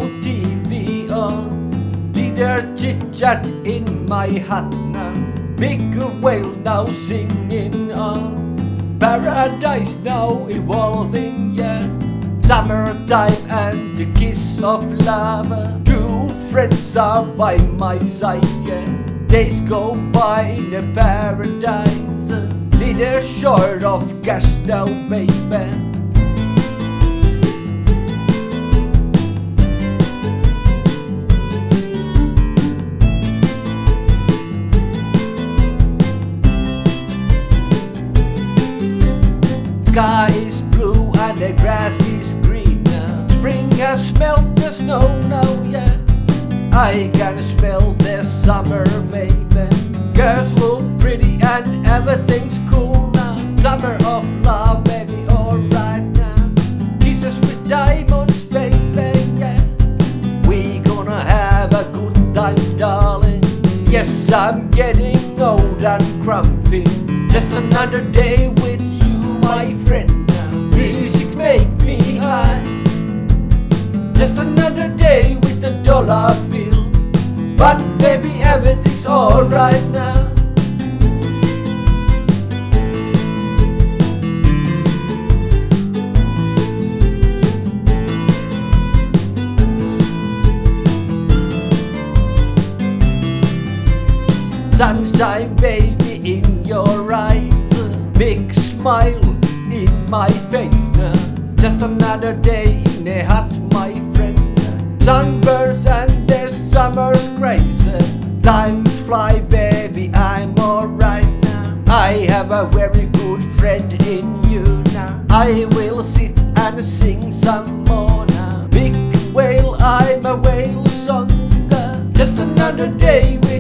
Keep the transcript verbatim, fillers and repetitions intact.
no T V on. Leader chit-chat in my hat now. Big whale now singing on. Paradise now evolving, yeah. Summertime and the kiss of love. True friends are by my side, yeah. Days go by in a paradise. Leader short of cash now, baby. Sky is blue and the grass is green now. Spring has smelled the snow now, yeah. I can smell the summer, baby. Girls look pretty and everything's cool now. Summer of love, baby, alright now. Kisses with diamonds, baby, yeah. We gonna have a good time, darling. Yes, I'm getting old and grumpy. Just another day with you, my friend. Music make me high. Just another day with a dollar bill. But baby, everything's alright now. Sunshine, baby, in your eyes. Big smile in my face now. Just another day in a hut, my friend. Sunburns and the summer's crazy. Times fly, baby, I'm alright now. I have a very good friend in you now. I will sit and sing some more now. Big whale, I'm a whale song. Just another day with